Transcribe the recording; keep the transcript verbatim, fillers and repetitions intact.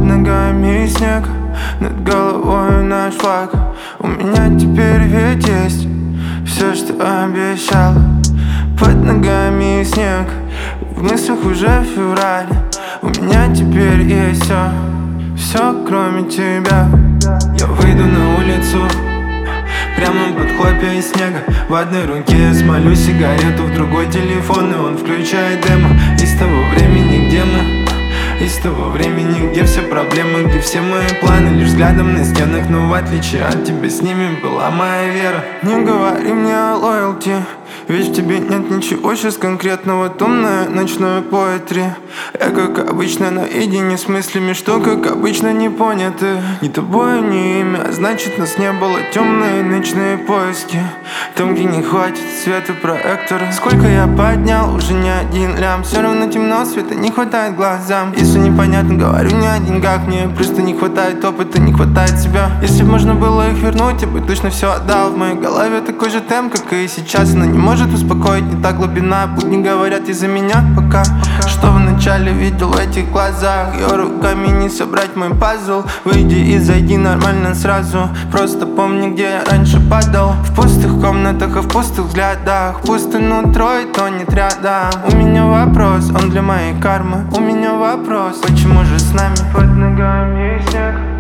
ногами снег, над головой наш флаг. У меня теперь ведь есть все, что обещал. Под ногами снег, в мыслях уже февраль. У меня теперь есть все, все кроме тебя. Я выйду на улицу прямо под хлопья из снега. В одной руке я смолю сигарету, в другой телефон, и он включает демо. Из того времени, где мы, из того времени, где все проблемы, где все мои планы лишь взглядом на стенах. Но в отличие от тебя, с ними была моя вера. Не говори мне о лоялти, ведь в тебе нет ничего сейчас конкретного. Томное ночное поэтри. Я, как обычно, наедине с мыслями, что, как обычно, не поняты. Ни тобой, ни имя, а значит, нас не было. Темные ночные поиски, там, где не хватит света проектора. Сколько я поднял, уже не один лям. Все равно темно, света не хватает глазам. Если непонятно, говорю не о деньгах. Мне просто не хватает опыта, не хватает себя. Если бы можно было их вернуть, я бы точно все отдал. В моей голове такой же темп, как и сейчас. Она не может успокоить, не та глубина. Будни говорят из-за меня пока. Что вначале видел в этих глазах? Ее руками не собрать мой пазл. Выйди и зайди нормально сразу. Просто помни, где я раньше падал. В пустых комнатах и в пустых взглядах. Пусто нутро и тонет рядом. У меня вопрос, он для моей кармы. У меня вопрос, почему же с нами под ногами снег,